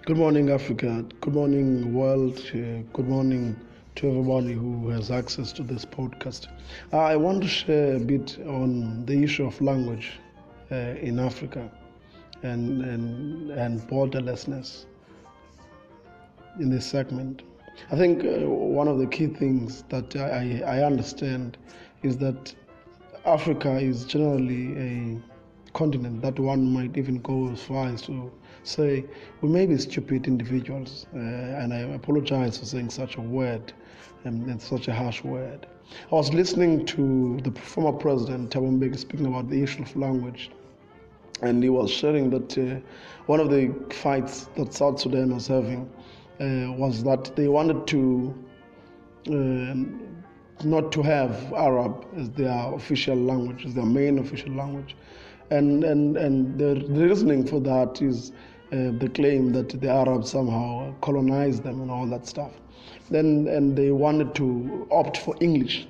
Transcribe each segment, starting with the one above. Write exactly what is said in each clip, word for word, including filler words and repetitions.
Good morning, Africa. Good morning, world. Uh, good morning to everybody who has access to this podcast. Uh, I want to share a bit on the issue of language uh, in Africa and, and, and borderlessness in this segment. I think uh, one of the key things that I, I understand is that Africa is generally a continent that one might even go as far as to say we may be stupid individuals, uh, and I apologize for saying such a word and, and such a harsh word. I was listening to the former president Thabo Mbeki speaking about the issue of language, and he was sharing that uh, one of the fights that South Sudan was having uh, was that they wanted to uh, not to have Arab as their official language, as their main official language. And, and, and the reasoning for that is uh, the claim that the Arabs somehow colonized them and all that stuff. Then and they wanted to opt for English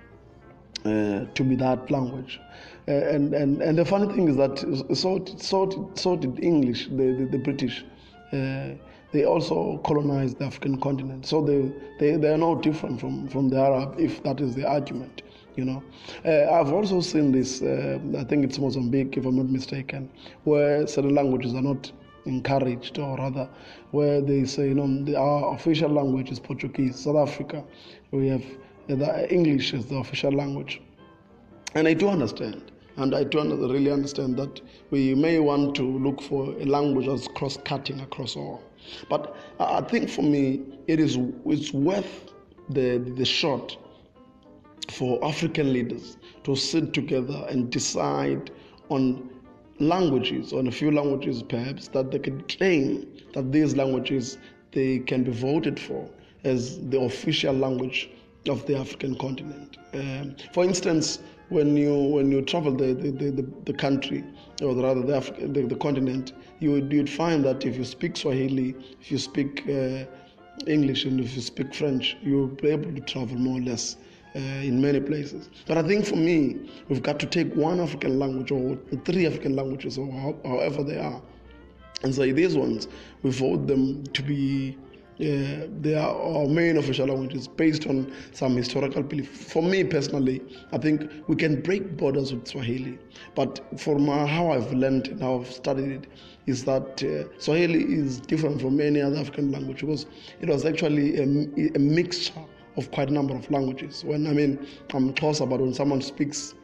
uh, to be that language. Uh, and, and, and the funny thing is that so, so, so did English, the, the, the British. Uh, they also colonized the African continent. So they, they, they are no different from, from the Arab, if that is the argument. You know, uh, I've also seen this. Uh, I think it's Mozambique, if I'm not mistaken, where certain languages are not encouraged, or rather, where they say, you know, the, our official language is Portuguese. South Africa, we have uh, the English as the official language, and I do understand, and I do really understand that we may want to look for a language that's cross-cutting across all. But I think for me, it is it's worth the the shot for African leaders to sit together and decide on languages, on a few languages perhaps, that they can claim that these languages they can be voted for as the official language of the African continent. Um, for instance, when you when you travel the the, the, the country, or rather the, Africa, the the continent, you would you'd find that if you speak Swahili, if you speak uh, English, and if you speak French, you'll be able to travel more or less Uh, in many places. But I think for me, we've got to take one African language, or three African languages, or how, however they are, and say these ones, we vote them to be uh, they are our main official languages based on some historical belief. For me personally, I think we can break borders with Swahili, but for my, how I've learned and how I've studied it, is that uh, Swahili is different from any other African language, because it was actually a, a mixture of quite a number of languages. When I mean, I'm close about when someone speaks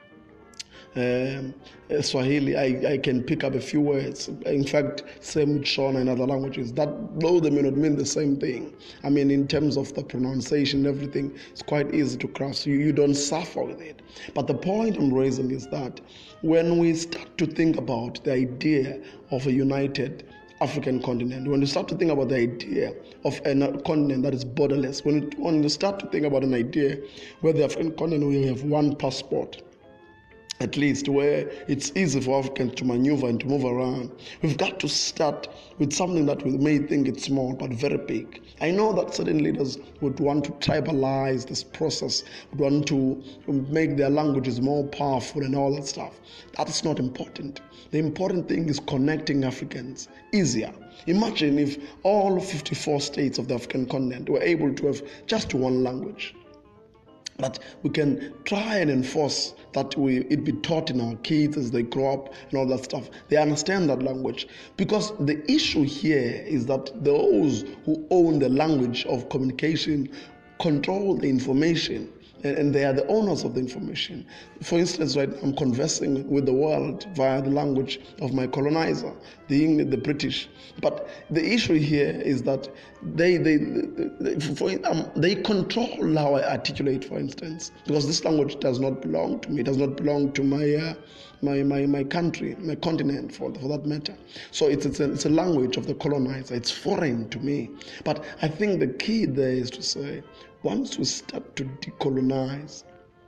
um, Swahili, I, I can pick up a few words. In fact, same with Shona and other languages. That, though they may not mean the same thing, I mean, in terms of the pronunciation and everything, it's quite easy to grasp. You, you don't suffer with it. But the point I'm raising is that when we start to think about the idea of a united African continent, when you start to think about the idea of a continent that is borderless, when you, when you start to think about an idea where the African continent will have one passport, at least, where it's easy for Africans to maneuver and to move around, we've got to start with something that we may think it's small but very big. I know that certain leaders would want to tribalize this process, would want to make their languages more powerful and all that stuff. That's not important. The important thing is connecting Africans easier. Imagine if all fifty-four states of the African continent were able to have just one language. But we can try and enforce that we, it be taught in our kids as they grow up and all that stuff. They understand that language. Because the issue here is that those who own the language of communication control the information, and they are the owners of the information. For instance, right, I'm conversing with the world via the language of my colonizer, the English, the British. But the issue here is that they they they, for, um, they control how I articulate, for instance, because this language does not belong to me. It does not belong to my uh, my, my my country, my continent, for for that matter. So it's it's a, it's a language of the colonizer. It's foreign to me. But I think the key there is to say, once we start to decolonize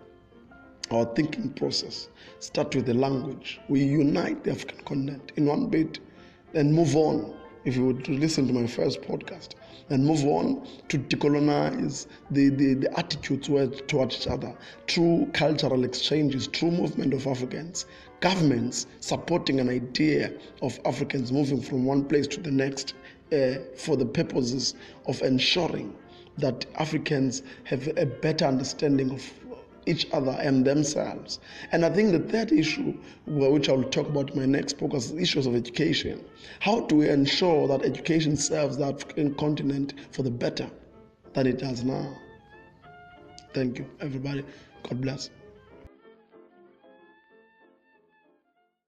our thinking process, start with the language, we unite the African continent in one bit, and move on. If you would listen to my first podcast, and move on to decolonize the, the, the attitudes towards each other through cultural exchanges, through movement of Africans, governments supporting an idea of Africans moving from one place to the next, uh, for the purposes of ensuring that Africans have a better understanding of each other and themselves. And I think the third issue, which I'll talk about in my next focus, is issues of education. How do we ensure that education serves the African continent for the better than it does now? Thank you, everybody. God bless.